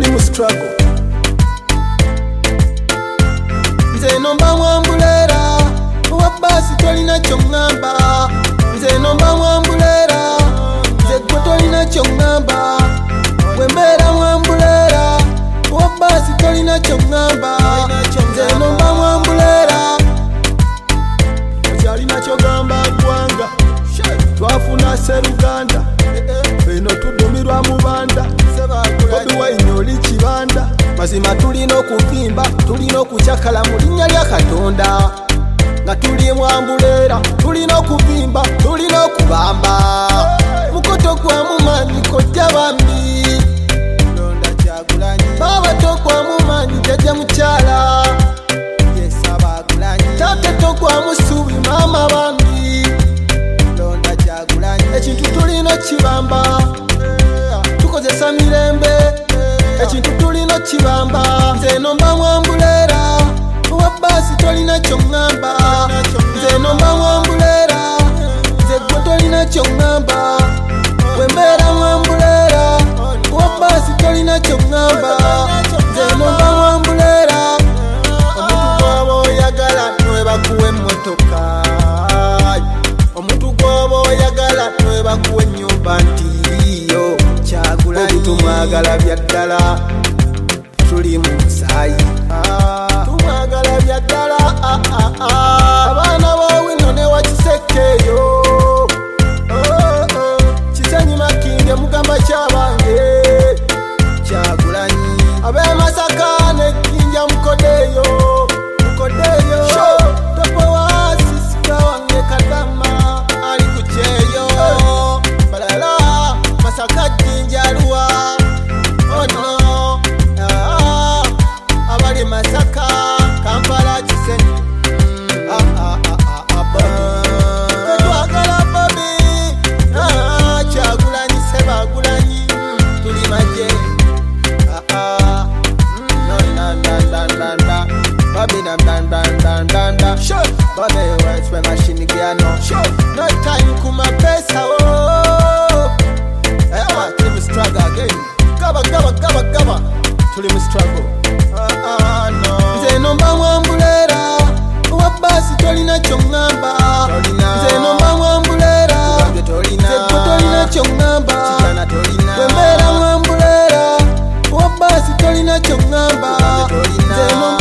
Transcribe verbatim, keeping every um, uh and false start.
tuli mu struggle. Nze nomba mwambulera owa basi tolina kyongamba. Nze nomba mwambulera nze gwe tolina kyongamba. Bwe mbeera mwambulera owa basi tolina kyongamba. Nze nomba mwambulera kyalina kyogamba ggwanga. Twafuna Sseruganda bino tudumirwa mu banda. Bobi Wine oli kibanda. Mazima tulina okuvimba, tulina okukyakala mu linnya lya Katonda. Nga tuli mwambulera tulina okuvimba, tulina okubamba. Mukoto gwa mumanyi kojja bambi. Baba togwa mumanyi jjajja mukyala. Tate togwa musubi mama bambi. Ekintu tulina kibamba, tukozesa mirembe. Ekintu tulina kibamba. Nze nomba mwambulera owa basi tolina kyongamba. Nze nomba mwambulera nze gwe tolina kyongamba. Bwe mbeera mwambulera owa basi tolina kyongamba. Nze nomba mwambulera omuntu gw'oba oyagala nwe bakuwa emmotoka. Omuntu gw'oba oyagala nwe bakuwa ennyumba ntiyo Kyagulanyi. Tumwagala bya ddala tuli mu musaayi. Tumwagala bya ddala. Abaana b'Owino ne Wakisekeyo. Kisenyi Makinge mugamba kyabange Kyagulanyi. Ab'e Masaka ne Jinja Mukodeyo. Mukodeyo topo wa sisika wange Kadama ali ku kyeyo. Balala Masaka Jinja Arua. Oh no. Ah, abali Masaka Kampala Kisenyi. Ah ah ah ah ah Bobby. Twagala Bobby. Ah Kyagulanyi Ssebagulanyi. Tuli maje. Ah ah. No na na na na na. Bobby na dan dan dan dan dan. Sure. Bobby works when machine piano. Sure. No time kuma pesa oh. Eh ah tuli mu struggle again. Gaba gaba gaba gaba. Tuli mu struggle. Ah ah no. Nze nomba mwambulera owa basi tolina kyongamba. Nze nomba mwambulera nze gwe tolina kyongamba. Bwe mbeera mwambulera owa basi tolina kyongamba. Nze nomba